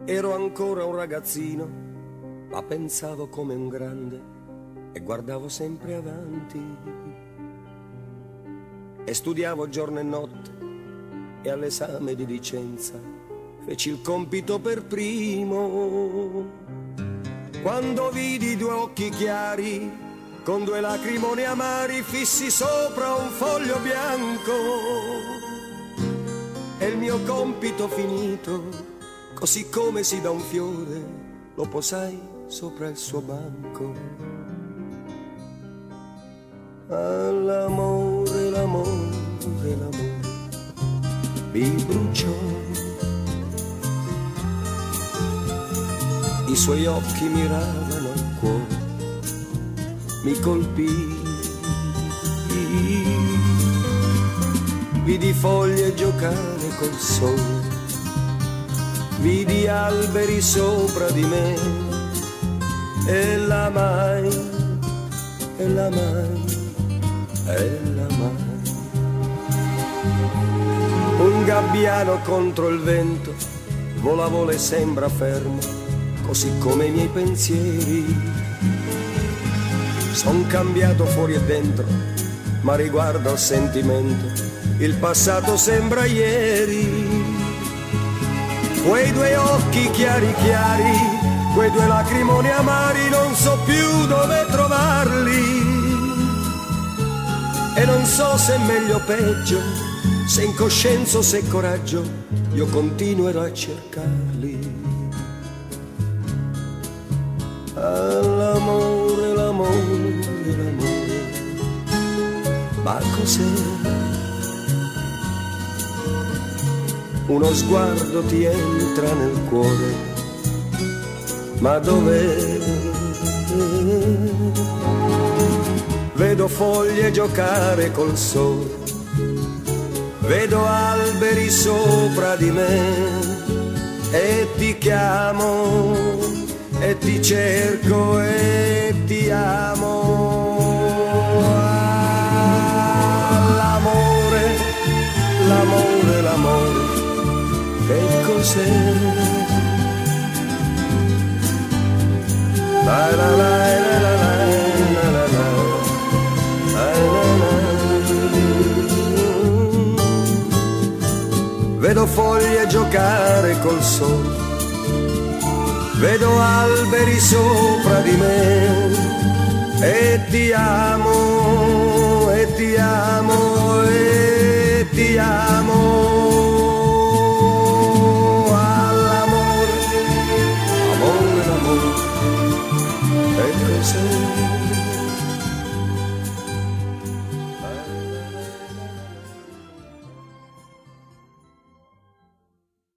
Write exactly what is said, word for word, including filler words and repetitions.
Ero ancora un ragazzino, ma pensavo come un grande e guardavo sempre avanti. E studiavo giorno e notte e all'esame di licenza feci il compito per primo. Quando vidi due occhi chiari con due lacrimoni amari fissi sopra un foglio bianco, e il mio compito finito, così come si dà un fiore, lo posai sopra il suo banco. All'amore, l'amore, l'amore mi bruciò. I suoi occhi miravano al cuore, mi colpì. Vidi foglie giocare col sole, vidi alberi sopra di me, e l'amai, e l'amai, e l'amai. Un gabbiano contro il vento vola, vola e sembra fermo, così come i miei pensieri. Son cambiato fuori e dentro, ma riguardo al sentimento il passato sembra ieri. Quei due occhi chiari chiari, quei due lacrimoni amari, non so più dove trovarli. E non so se è meglio o peggio, se in coscienza o se è coraggio, io continuerò a cercarli. All'amore, l'amore, l'amore, ma cos'è? Uno sguardo ti entra nel cuore, ma dov'è? Vedo foglie giocare col sole, vedo alberi sopra di me, e ti chiamo, e ti cerco, e ti amo. L'amore, l'amore, l'amore, che cos'è? La la la la la la la la la la. Vedo foglie giocare col sole, vedo alberi sopra di me, e ti amo, e ti amo, e ti amo. All'amore, amore, l'amore, e cos'è?